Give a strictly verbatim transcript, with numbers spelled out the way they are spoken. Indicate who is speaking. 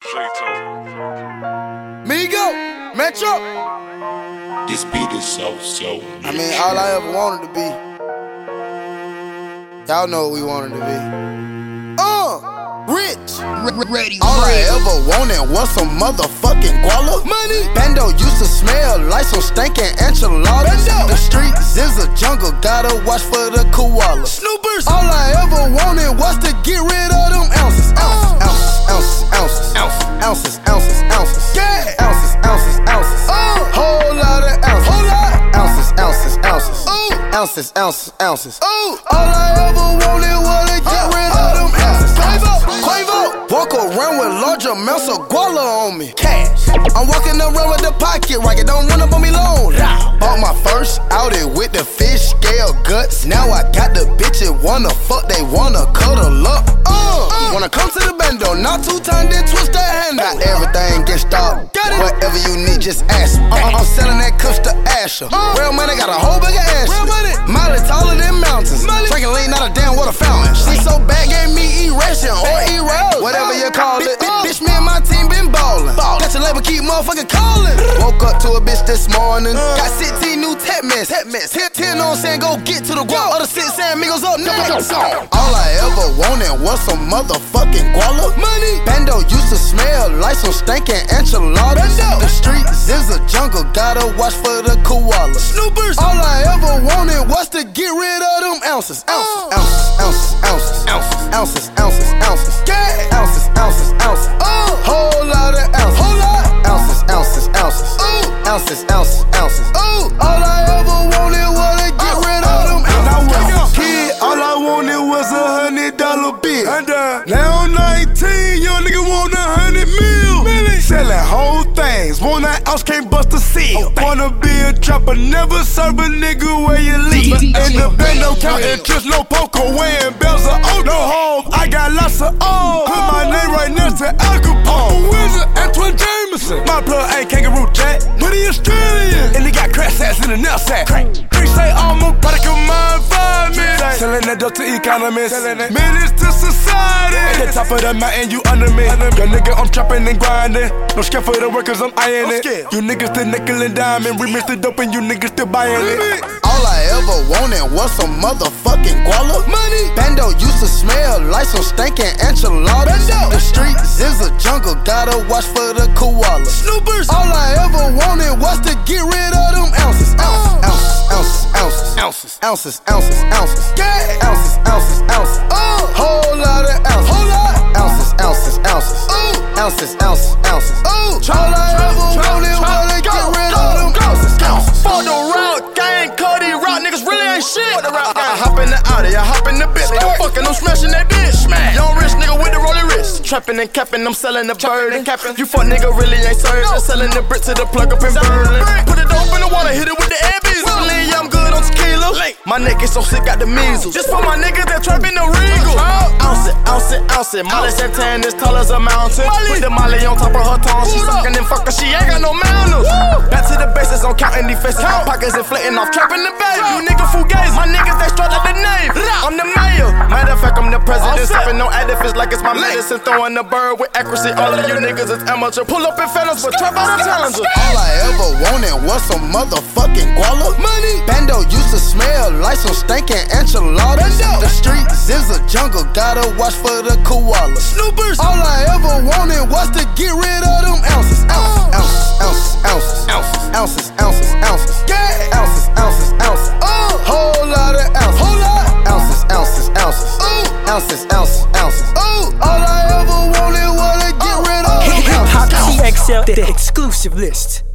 Speaker 1: Migo, Metro.
Speaker 2: This beat is so, so.
Speaker 1: I mean, all I ever wanted to be. Y'all know what we wanted to be. Uh, rich.
Speaker 3: Ready,
Speaker 1: all I ever wanted was some motherfucking guala. Money. Bando used to smell like some stinking enchiladas. Bando. The streets is a jungle, gotta watch for the koala. Snoopers. All I ever wanted was to get rid of them ounces. Ounces, uh. ounces, ounces, ounces, ounces, ounces, ounces, yeah. ounces, ounces, ounces. Uh. Whole lot of ounces. Whole lot. Ounces, ounces, ounces. Ooh. Ounces, ounces, ounces. Ooh. All I ever wanted was to get uh. rid of them ounces. Quavo, Quavo. Walk around with large amounts of guala on me. Cash. I'm walking around with the pocket rocket, don't run up on me long. Bought my first Audi with the fish scale guts. Now I got the bitches wanna fuck, they wanna cuddle up. Uh, wanna come to the bando, not two times, then twist that handle. Got everything get stopped. Whatever you need, just ask me. I'm selling that kush to Asher. Real money got a whole bag of ass. Molly taller than mountains. Drinking lean, not a damn water fountain. She so bad, gave me eration or E-roll. Whatever you call it. Bitch, me and my team been ballin'. Got your label, keep motherfucking callin'. Woke up to a bitch this morning. Got sixteen new tech mess. ten, ten on saying go get to the guap. Other six saying amigos up next. All I ever wanted was some motherfucking guala. Money. Bando used to smell like some stinking enchiladas. The streets is a jungle, gotta watch for the koala. Snoopers. All I ever wanted was to get rid of them ounces. Ounces, ounces, ounces, ounces, ounces, ounces, ounces, yeah. Ounces, ounces, ounces. Uh. Whole lot of ounces. Whole lot. Ounces, ounces, ounces. Ooh. Ounces, ounces, ounces. Ooh. All I ever wanted was to get uh. rid of them ounces. When I was a kid, all I wanted was a hundred dollar bill. Now I'm nineteen, young nigga want a hundred mil. Selling whole things, want that ounce, can't bust a seal. Wanna be a trapper, never serve a nigga where you leave. In the bando, counting trips, no poker, weighing bells of old. No home, I got lots of O's. Put my name right next to Al Capone. Wizard, Antoine Jameson. My plug ain't kangaroo jack, but he Australian. And he got crash ass in the nail sack. Three say I'm a product of mine, five minutes. Selling that dope to economists, minutes to society. At the top of the mountain, you under me. Young nigga, I'm trapping and grinding. No scared for the workers, I'm eyeing it. You niggas still nickel and diamond. We mix the dope and you niggas still buying it. All I ever wanted was some motherfucking guala. Money. Bando used to smell like some stinking enchiladas. The streets is a jungle, gotta watch for the koala. Snoopers. All I ever wanted was to get rid of them ounces. Ounces, ounces, ounces, ounces, ounces, ounces, ounces, yeah. Ounces, ounces, ounces. Uh. Whole lot of ounces. Whole lot. Ounces, ounces, ounces. Ooh. Ounces, ounces, ounces. Ooh. All I ever wanted was to get rid of them ounces.
Speaker 4: For the route, gang, Cody, rock niggas really ain't shit. I, I, I hop in the Audi, I hop in the bitch. I'm fucking, I'm smashing that bitch. Smash. Young rich nigga with the rolling wrist. Trapping and capping, I'm selling the bird and capping. You fuck nigga really ain't served. I'm selling the brick to the plug up in Berlin. Put it up in the water, hit it with the air beats. Believe yeah, I'm good on tequila. My neck is so sick, got the measles. Just for my niggas that trapping the regal. Ounce it, ounce it, ounce it. Molly Santana is tall as a mountain. Put the Molly on top of her tongue. She sucking and fucking, she ain't got no manners. Back to the basics, I'm counting these faces. My pockets inflating off, trapping the bag. You nigga fugazi, my niggas they strut like the name. I'm the mayor. Matter of fact, I'm the president. Sipping no edifice like it's my medicine. Throwing the bird with accuracy. All of you niggas is amateur. Pull up in phantoms, but trap out a challenger.
Speaker 1: All I ever wanted was some motherfucking guala. Money. Bando used to smell like some stinking enchiladas. The streets is a jungle, gotta watch for the koala. Snoopers. All I ever wanted was to get rid of them ounces. Ounces, ounces, ounces, ounces, ounces, ounces, ounces, yeah. Ounces, ounces, ounces. Uh. Whole lot of ounces. Whole lot. Ounces, ounces, ounces. Ooh. Ounces, ounces, ounces. Ooh. All I ever wanted was to get rid of them ounces.
Speaker 3: Hip Hop T X L, the exclusive list.